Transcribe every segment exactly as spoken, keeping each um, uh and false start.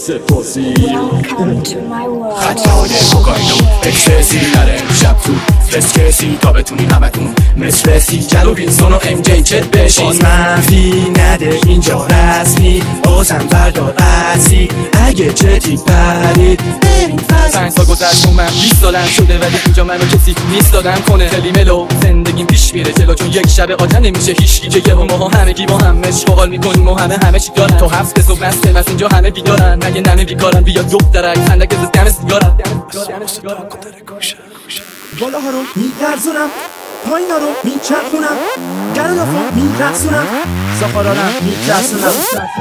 سپاسی Welcome to my world. خطای کوکائین و اکستازی نره شب تو فست کسی تا بتونی همتون مثل سی جلو ویلسون و ام جی چت بشین باز منفی نده اینجا رسمی بازم بردار عزی اگه جدی پرید بریم فصل پنج سال گذشت و من بیست سالم شده ولی اینجا منو کسی نیست دادم کنه خیلی ملو زندگیم پیش میره جلو چون یک شب آدم نمیشه هیچکی که یه ماها همگی با هم مش باقال میکنیم و همه همه چی دارن تا هفت صبح نسته بس اینجا همه بیدارن مگه ننه بیکارن بیا دخترک خندک از دم سیگارن بالاها رو می‌لرزونم پایینا رو میچرخونم گرانافو میرقصونم سفارانم میترسونم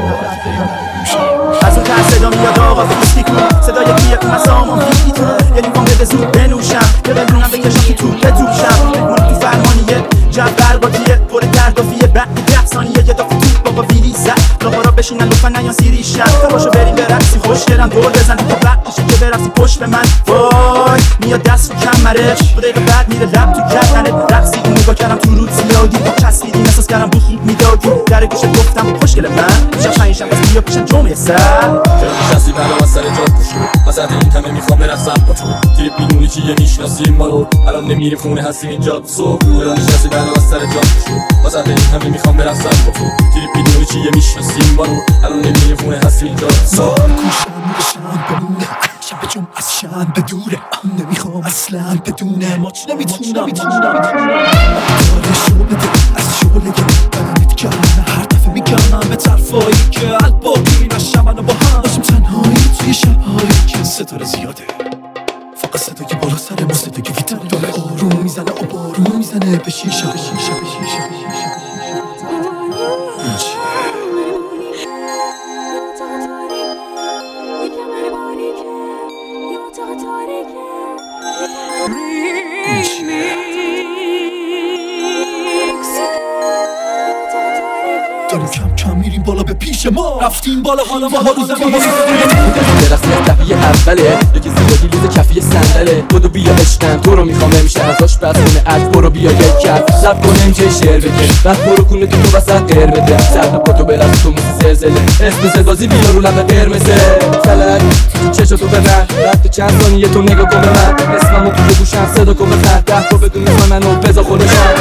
از اون تر صدا میاد آقا فیستی کن صدای کیه اون مسامون فیستی تو یه لیوان بده زود بنوشم یه بلونم بکشم که تو بتوشم بگمونم تو فرمانیه جو برباتیه پر دردافیه بعد ده ثانیه یه دافت توپ بابا ویلی زد راها را بشینن لطفا نیان سیری شد تا باشو بریم برقصی خوشگلم دور بزن تو وقتشه که برقصی پشت به من وای میاد دست رو کمرش دو دقیقه بعد میره لب تو گردنت رقصی اون نگاه کردم تو رود زیادی چسبیدیم احساس کردم بود خوب میدادی در گوشت گفتم خوشگل من شب پنجشنبه بس بیا پیشم جمعه سر چرا نشستی بلا از سر جات پشو وسط این همه میخوام برقصم با تو تریپ میدونی چیه میشناسیم ما رو الان نمیریم خونه هستیم اینجا صبح چرا نشستی بلا از سر جات پشو وسط این همه میخوام برقصم با تو تریپ میدونی چیه میشناسیم ما رو الان نمیریم خونه هستیم اینجا صبح شب جمع از شن بدوره نمیخوام اصلا بدونه ماچ نمیتونم داره شعله از شعله بدنت کردن هر دفعه میگم به طرفایی که الباقی نشم منو با هم باشیم تنهایی توی شبهایی که ستاره زیاده فقط صدای بالا سر ما صدای گیتار داره آروم میزنه و بارون میزنه به شیشه به شیشه به شیشه داریم کم کم میریم بالا به پیش ما رفتیم بالا حالا ما ها رو زمین درختی از دهیه اوله یکی زیادی لیز کفی صندله بدو بیا عشقم تو رو میخوام نمیشه ازاش بس کنه اج برو بیا یک کف لب کنم چه شعر بگه وقت برو کنه تو تو وسط قیر بده سر با تو برم تو مثل زلزله اسم زدازی بیا رو لب قرمزه فلک چشو تو ببر رفت چند ثانیه تو نگاه کن به من اسممو تو گوشم صدا کن بزن ده تو بدون اسم منو بذار خودشم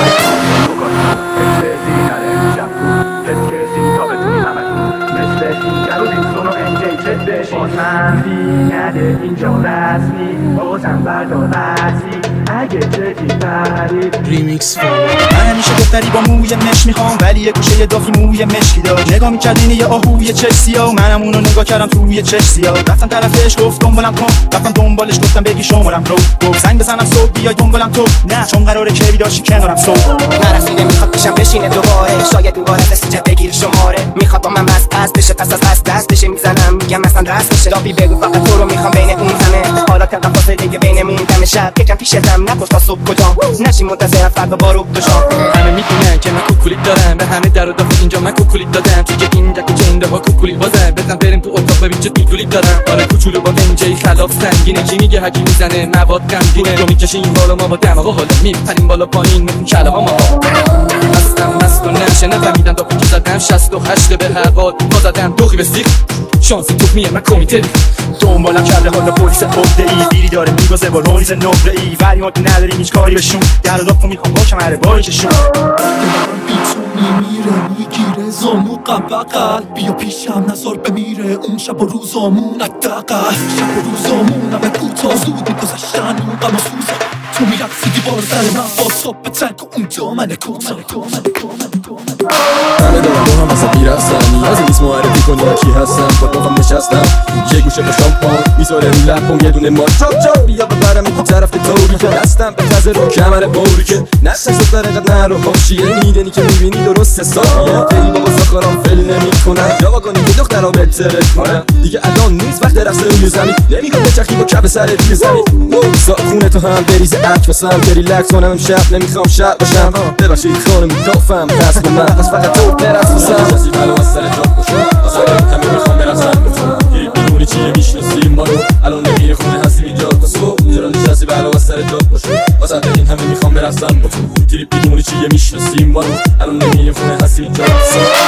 باز منفی نده اینجا رسمی بازم بردار عزی اگه جدی پرید ریمیکس من همیشه دختری با موی مش میخوام ولی یه گوشه دافی موی مشکی داشت نگاه میکردین یه آهوی چش سیاه منم اونو نگاه کردم توی چش سیاه رفتم طرفش گفت دنبالم کن رفتم دنبالش گفتم بگی شمارم رو گفت زنگ بزنم صبح بیای دنبالم تو نه چون قراره که بیداشی کنارم صبح نرسیده میخواد پیشم بشینه دوباره شاید دوباره دستیجه بگیر شماره میخواد با من بس پس بشه پس از پس دستشه میزنم میگم مثلا رست بشه دافی بگو فقط تو رو میخوام بین اون همه حالا که فاصله دیگه بینمون کم شب یکم پیشتم نپرس تا صبح کجا نشی منتظر فردا بارو تو شام همه میدونن که من کوکولیت دارم به همه در و داخل اینجا من کوکولیت دادم توی این دک و چنده ها کوکولی بازم بزن بریم تو اتاق ببین چه کوکولیت دارم آره کوچولو با دنجی خلاف سنگینه کی میگه حکی میزنه مواد غمگینه تو میکشی این بالا ما با دماغ حالا میپریم بالا پایین مثل کلاغا ما مستم مست و نمیشه نفهمیدم تا پیچ زدم شصت و هشت به هر حال ما زدم دوخی به سیخ شانسی تو میه من کمیته دنبالم کرده حالا پلیس عقده ای بیری داره میگازه با رونیز نقره ای فریاد نداریم هیچ کاری بهشون در داخل میخوام با کمره بایششون بیتونی میره میگیره زامو قبقل بیا پیشم نظر بمیره اون شب و روزامون اتقل شب و روزامون همه کوتا زود میگذشتن اون قم و سوزا تو میرقصیدی بار سر من با صبح تنک و اون دامن کوتا همه دارم با هم وسط میرسن نیازی نیست معرفی کنی کی هستم با دوام نشستم یه گوشه با شامپان میذاره رو لبم یه دونه مار چاپ چاپ بیا ببرم این طرف طوری که دستم به تزه رو کمر بوری که نشت سفر اینقدر نرو خوشیه میدنی که میبینی درست حسابیه خیلی بابا ساخارم فل نمی کنم جواب کنی که دخترها بهتره کنم دیگه الان نیست وقت رقص روی زمین نمیگم بچخی با کف سر توی زمین ساخونه تو هم بریز اک واسم که ریلکس کنم امشب نمیخوام شب باشم ببخشید خانم دافم دست به من بس فقط تو برقص واسم نشستی بلا از سر جات باشم واسه همه میخوام برقصم بتونم یه بیرونی چیه میشناسیم ما رو الان نمیره خونه هستیم اینجا تا صبح چرا نشستی بلا از سر جات باشم واسه این همه میخوام برقصم بتونم تریپ بیرونی چیه میشناسیم ما رو الان نمیره خونه هستیم اینجا تا صبح